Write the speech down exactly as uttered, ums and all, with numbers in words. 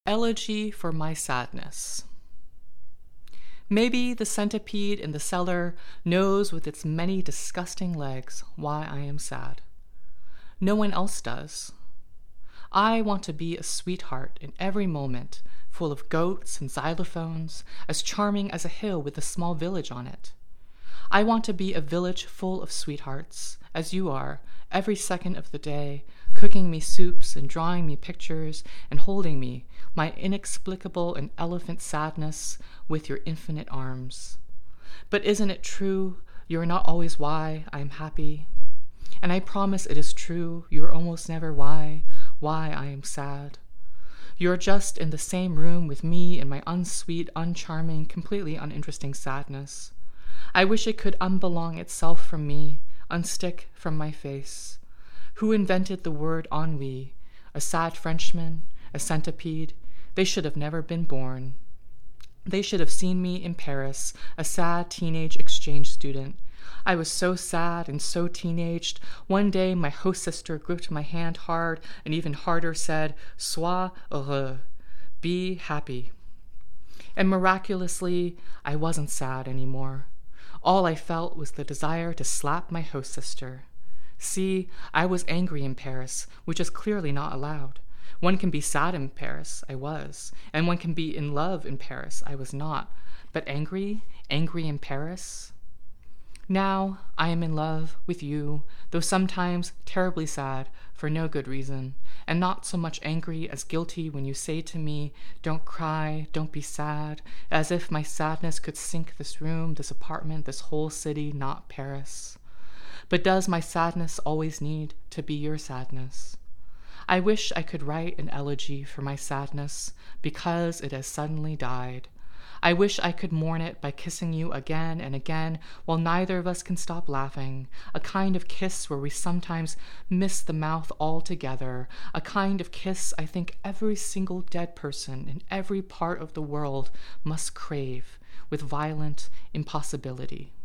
Elegy for my sadness. Maybe the centipede in the cellar knows with its many disgusting legs why I am sad. No one else does. I want to be a sweetheart in every moment, full of goats and xylophones, as charming as a hill with a small village on it. I want to be a village full of sweethearts, as you are, every second of the day, cooking me soups and drawing me pictures and holding me, my inexplicable and elephant sadness, with your infinite arms. But isn't it true you are not always why I am happy? And I promise it is true you are almost never why, why I am sad. You are just in the same room with me in my unsweet, uncharming, completely uninteresting sadness. I wish it could unbelong itself from me, unstick from my face. Who invented the word ennui? A sad Frenchman? A centipede? They should have never been born. They should have seen me in Paris, a sad teenage exchange student. I was so sad and so teenaged. One day my host sister gripped my hand hard and even harder said, "Sois heureux," be happy. And miraculously, I wasn't sad anymore. All I felt was the desire to slap my host sister. See, I was angry in Paris, which is clearly not allowed. One can be sad in Paris, I was, and one can be in love in Paris, I was not. But angry, angry in Paris? Now I am in love with you, though sometimes terribly sad for no good reason, and not so much angry as guilty when you say to me, "Don't cry, don't be sad," as if my sadness could sink this room, this apartment, this whole city, not Paris. But does my sadness always need to be your sadness? I wish I could write an elegy for my sadness, because it has suddenly died. I wish I could mourn it by kissing you again and again while neither of us can stop laughing, a kind of kiss where we sometimes miss the mouth altogether, a kind of kiss I think every single dead person in every part of the world must crave with violent impossibility.